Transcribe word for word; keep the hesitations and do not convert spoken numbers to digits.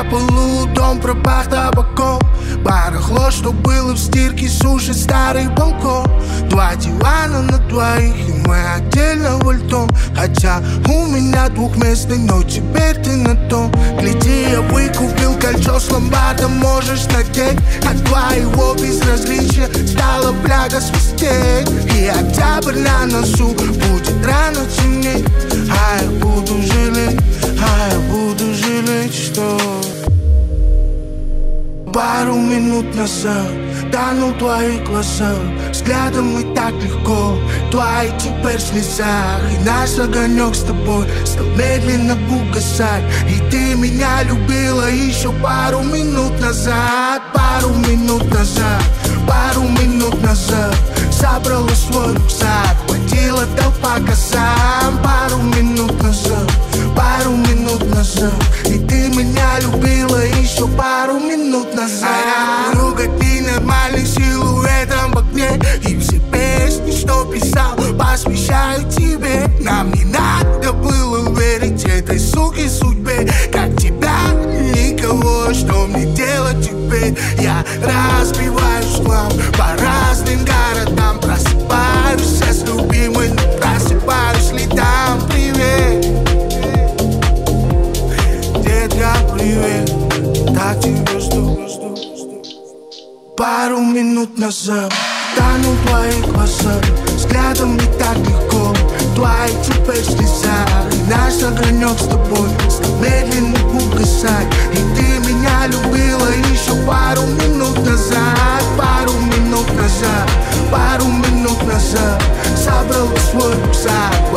на полу, дом пропах табаком. Барахло, что было в стирке, сушит старый балкон. Два дивана на двоих, и мы отдельно вольтом. Хотя у меня двухместный, но теперь ты на том. Гляди, я выкупил кольцо с ломбардом, можешь надеть. От твоего безразличия стала фляга свистеть. И октябрь на носу, будет рано темнеть. А я буду жалеть, а я буду жалеть, что пару минут назад тонул в твоих глазах. Взглядом и так легко, твои теперь в слезах. И наш огонек с тобой стал медленно угасать. И ты меня любила еще пару минут назад. Пару минут назад, пару минут назад. Собрала свой рюкзак, водила толпа косам. Пару минут назад, пару минут назад. И ты меня любила еще пару минут назад. А я друга, ты нормальный силуэтом в окне. И все песни, что писал, посвящаю тебе. Нам не надо было верить этой суке судьбе. Как тебя, никого, что мне делать теперь? Я разбиваюсь в хлам по разным городам. Просыпаюсь я с любимой, но просыпаюсь ли там? Привет, детка, привет. Так тебя жду. Пару минут назад тонул в твоих глазах. Взглядом не так легко, твои теперь в слезах. И наш огонек с тобой стал медленно угасать. И ты меня любила еще пару минут назад. Пару минут назад, пару минут назад. Собрала свой рюкзак,